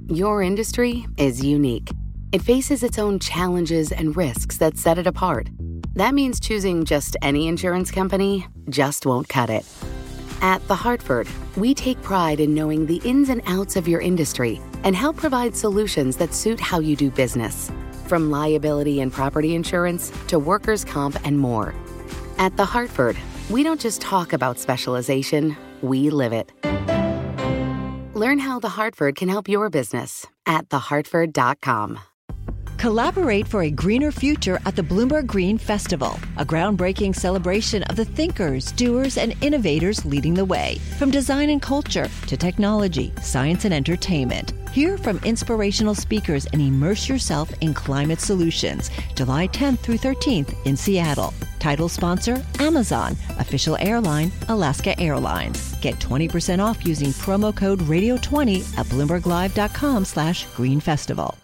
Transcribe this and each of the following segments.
Your industry is unique. It faces its own challenges and risks that set it apart. That means choosing just any insurance company just won't cut it. At The Hartford, we take pride in knowing the ins and outs of your industry and help provide solutions that suit how you do business. From liability and property insurance to workers' comp and more. At The Hartford, we don't just talk about specialization, we live it. Learn how The Hartford can help your business at thehartford.com. Collaborate for a greener future at the Bloomberg Green Festival, a groundbreaking celebration of the thinkers, doers, and innovators leading the way. From design and culture to technology, science, and entertainment. Hear from inspirational speakers and immerse yourself in climate solutions. July 10th through 13th in Seattle. Title sponsor, Amazon. Official airline, Alaska Airlines. Get 20% off using promo code radio20 at bloomberglive.com/greenfestival.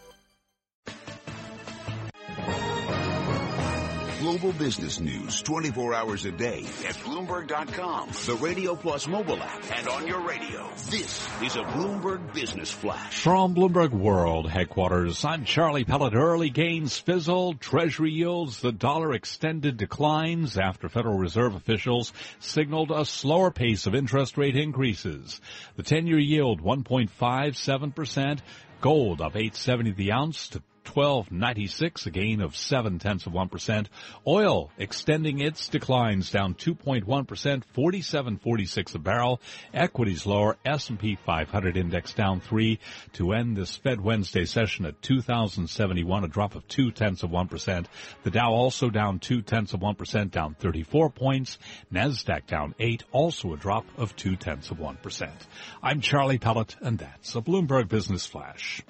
Global business news 24 hours a day at Bloomberg.com, the Radio Plus mobile app, and on your radio. This is a Bloomberg Business Flash. From Bloomberg World Headquarters, I'm Charlie Pellet. Early gains fizzled, Treasury yields, the dollar extended declines after Federal Reserve officials signaled a slower pace of interest rate increases. The 10-year yield 1.57%, gold up $8.70 the ounce to $12.96, a gain of 0.7%. Oil extending its declines down 2.1%, $47.46 a barrel. Equities lower, S&P 500 index down 3 to end this Fed Wednesday session at 2,071, a drop of 0.2%. The Dow also down 0.2%, down 34 points. NASDAQ down 8, also a drop of 0.2%. I'm Charlie Pellet, and that's a Bloomberg Business Flash.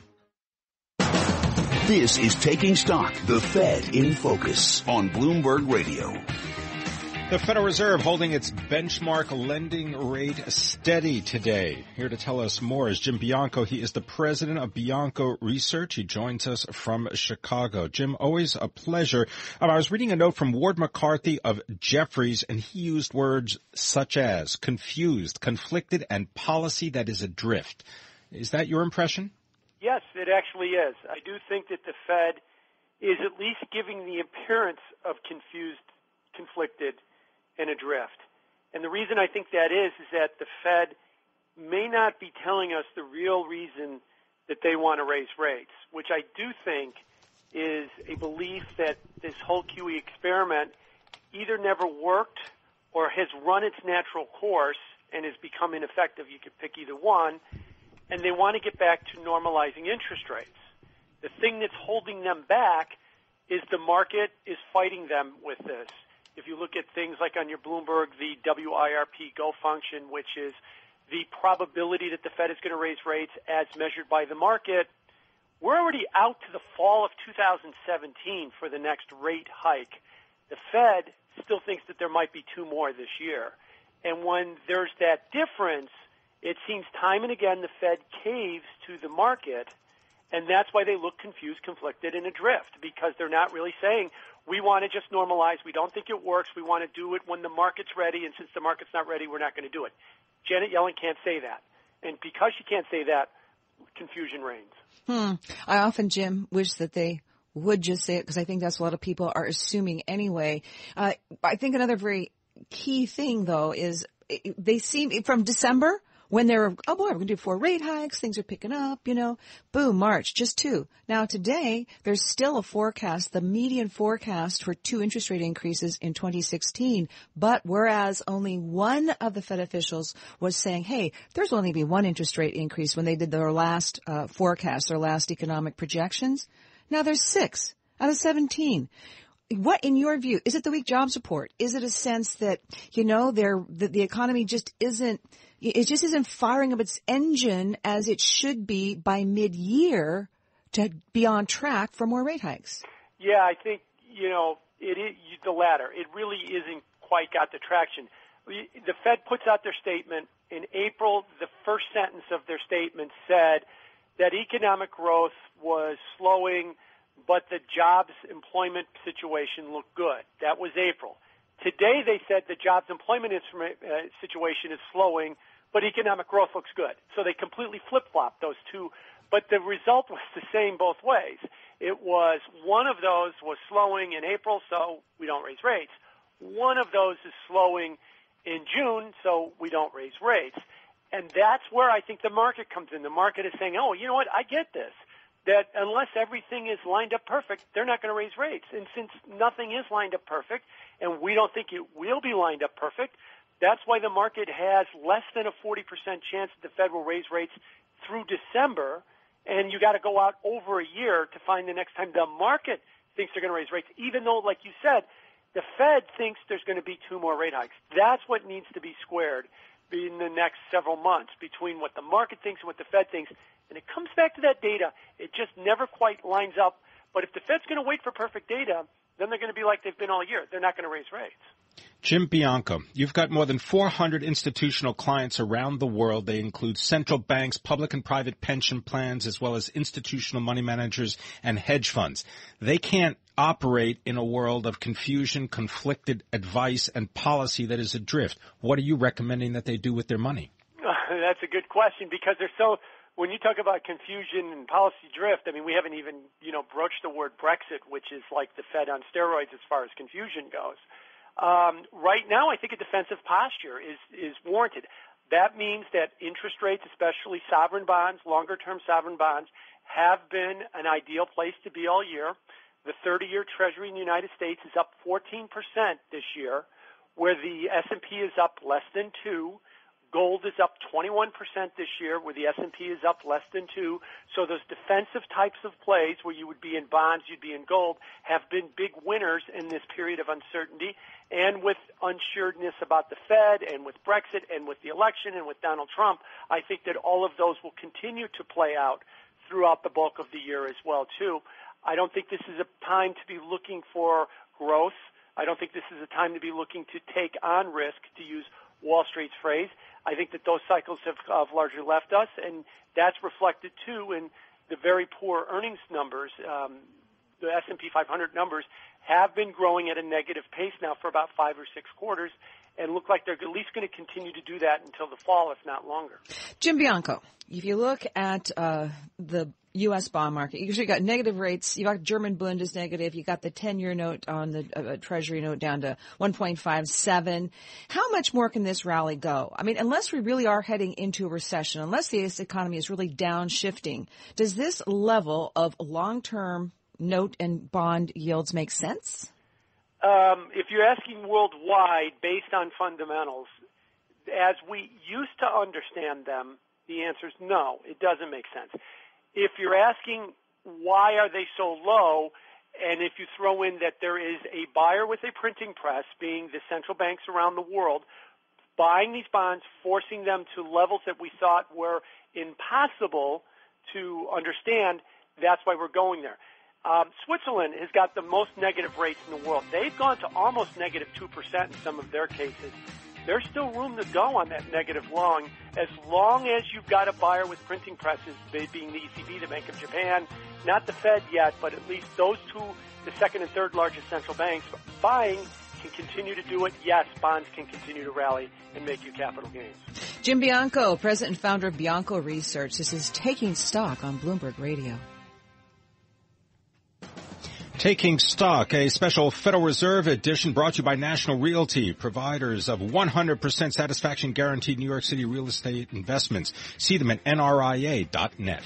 This is Taking Stock, the Fed in Focus on Bloomberg Radio. The Federal Reserve holding its benchmark lending rate steady today. Here to tell us more is Jim Bianco. He is the president of Bianco Research. He joins us from Chicago. Jim, always a pleasure. I was reading a note from Ward McCarthy of Jefferies, and he used words such as confused, conflicted, and policy that is adrift. Is that your impression? Yes, it actually is. I do think that the Fed is at least giving the appearance of confused, conflicted, and adrift. And the reason I think that is that the Fed may not be telling us the real reason that they want to raise rates, which I do think is a belief that this whole QE experiment either never worked or has run its natural course and has become ineffective. You could pick either one. And they want to get back to normalizing interest rates. The thing that's holding them back is the market is fighting them with this. If you look at things like on your Bloomberg, the WIRP Go function, which is the probability that the Fed is going to raise rates as measured by the market, we're already out to the fall of 2017 for the next rate hike. The Fed still thinks that there might be 2 more this year. And when there's that difference, it seems time and again the Fed caves to the market, and that's why they look confused, conflicted, and adrift, because they're not really saying, we want to just normalize, we don't think it works, we want to do it when the market's ready, and since the market's not ready, we're not going to do it. Janet Yellen can't say that. And because she can't say that, confusion reigns. I often, Jim, wish that they would just say it, because I think that's what a lot of people are assuming anyway. I think another very key thing, though, is they seem, from December, when they're, oh boy, we're going to do 4 rate hikes, things are picking up, boom, March, just 2. Now today, there's still a forecast, the median forecast for 2 interest rate increases in 2016. But whereas only one of the Fed officials was saying, hey, there's only be 1 interest rate increase when they did their last forecast, their last economic projections. Now there's 6 out of 17. What, in your view, is it the weak jobs report? Is it a sense that, the economy just isn't firing up its engine as it should be by mid-year to be on track for more rate hikes? Yeah, I think, it is the latter. It really isn't quite got the traction. The Fed puts out their statement. In April, the first sentence of their statement said that economic growth was slowing, but the jobs employment situation looked good. That was April. Today they said the jobs employment situation is slowing, but economic growth looks good. So they completely flip-flopped those two But the result was the same both ways. It was one of those was slowing in April, so we don't raise rates. One of those is slowing in June, so we don't raise rates. And that's where I think the market comes in. The market is saying, oh, you know what, I get this, that unless everything is lined up perfect, they're not going to raise rates. And since nothing is lined up perfect, and we don't think it will be lined up perfect, that's why the market has less than a 40% chance that the Fed will raise rates through December, and you got to go out over a year to find the next time the market thinks they're going to raise rates, even though, like you said, the Fed thinks there's going to be 2 more rate hikes. That's what needs to be squared in the next several months between what the market thinks and what the Fed thinks. And it comes back to that data. It just never quite lines up. But if the Fed's going to wait for perfect data, then they're going to be like they've been all year. They're not going to raise rates. Jim Bianco, you've got more than 400 institutional clients around the world. They include central banks, public and private pension plans, as well as institutional money managers and hedge funds. They can't operate in a world of confusion, conflicted advice, and policy that is adrift. What are you recommending that they do with their money? That's a good question, because they're so... When you talk about confusion and policy drift, I mean, we haven't even, broached the word Brexit, which is like the Fed on steroids as far as confusion goes. Right now, I think a defensive posture is warranted. That means that interest rates, especially sovereign bonds, longer-term sovereign bonds, have been an ideal place to be all year. The 30-year Treasury in the United States is up 14% this year, where the S&P is up less than 2%. Gold is up 21% this year, where the S&P is up less than 2%. So those defensive types of plays where you would be in bonds, you'd be in gold, have been big winners in this period of uncertainty. And with unsureness about the Fed and with Brexit and with the election and with Donald Trump, I think that all of those will continue to play out throughout the bulk of the year as well, too. I don't think this is a time to be looking for growth. I don't think this is a time to be looking to take on risk, to use Wall Street's phrase. I think that those cycles have largely left us, and that's reflected, too, in the very poor earnings numbers. The S&P 500 numbers have been growing at a negative pace now for about 5 or 6 quarters, and look like they're at least going to continue to do that until the fall, if not longer. Jim Bianco, if you look at the U.S. bond market, you usually got negative rates. You got German Bund is negative. You got the 10-year note on the Treasury note down to 1.57. How much more can this rally go? I mean, unless we really are heading into a recession, unless the U.S. economy is really downshifting, does this level of long-term note and bond yields make sense? If you're asking worldwide based on fundamentals, as we used to understand them, the answer is no, it doesn't make sense. If you're asking why are they so low, and if you throw in that there is a buyer with a printing press, being the central banks around the world, buying these bonds, forcing them to levels that we thought were impossible to understand, that's why we're going there. Switzerland has got the most negative rates in the world. They've gone to almost negative 2% in some of their cases. There's still room to go on that negative long as you've got a buyer with printing presses, being the ECB, the Bank of Japan, not the Fed yet, but at least those two, the second and third largest central banks, buying can continue to do it. Yes, bonds can continue to rally and make you capital gains. Jim Bianco, president and founder of Bianco Research. This is Taking Stock on Bloomberg Radio. Taking Stock, a special Federal Reserve edition brought to you by National Realty, providers of 100% satisfaction guaranteed New York City real estate investments. See them at nria.net.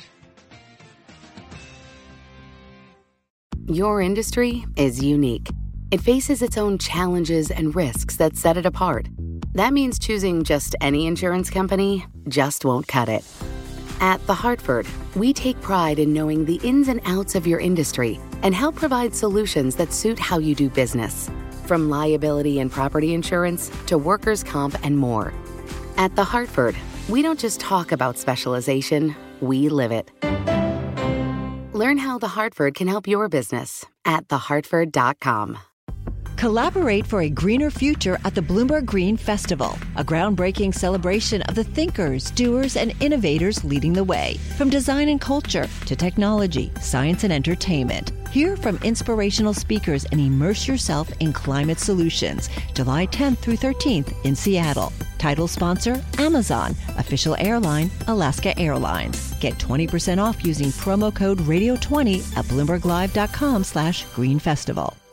Your industry is unique. It faces its own challenges and risks that set it apart. That means choosing just any insurance company just won't cut it. At The Hartford, we take pride in knowing the ins and outs of your industry and help provide solutions that suit how you do business. From liability and property insurance to workers' comp and more. At The Hartford, we don't just talk about specialization, we live it. Learn how The Hartford can help your business at thehartford.com. Collaborate for a greener future at the Bloomberg Green Festival, a groundbreaking celebration of the thinkers, doers, and innovators leading the way. From design and culture to technology, science, and entertainment. Hear from inspirational speakers and immerse yourself in climate solutions. July 10th through 13th in Seattle. Title sponsor, Amazon. Official airline, Alaska Airlines. Get 20% off using promo code radio20 at BloombergLive.com/Green Festival.